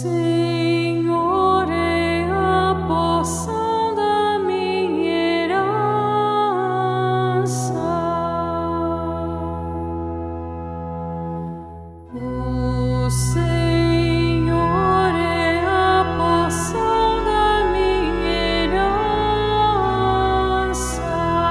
Senhor é a porção da minha herança. O Senhor é a porção da minha herança.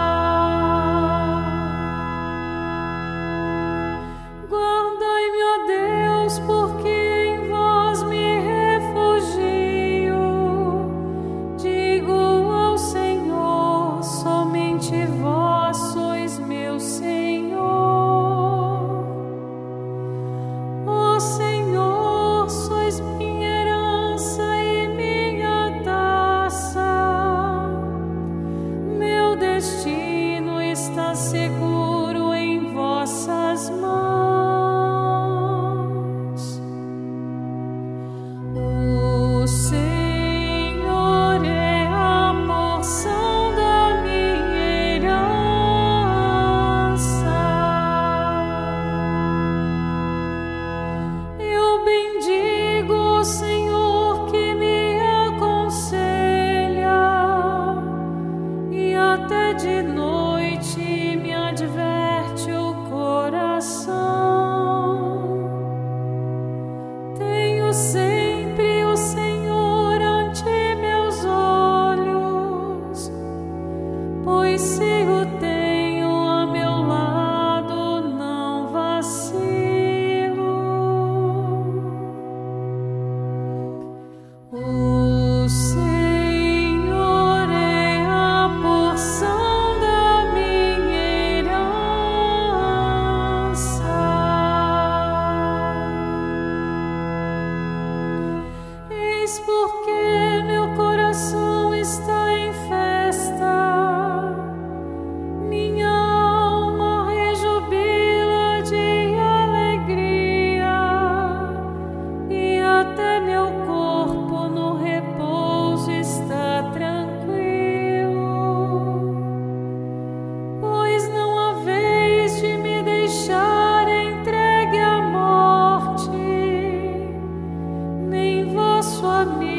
Guardai-me, ó Deus, porque em vós me refugio. Digo ao Senhor, somente vós sois meu Senhor. Ó Senhor, sois minha herança e minha taça. Meu destino está seguro em vossas mãos. O Senhor é a porção da minha herança. Eu bendigo o Senhor que me aconselha, e até de noite me adverte o coração. Tenho sempre o Senhor ante meus olhos, pois se o tenho a meu lado, não vacilo. O Senhor é a porção da minha herança. Eis porque meu coração está em festa, minha alma rejubila de alegria, e até meu corpo no repouso está tranquilo. Pois não há vez de me deixar entregue à morte, nem vosso amigo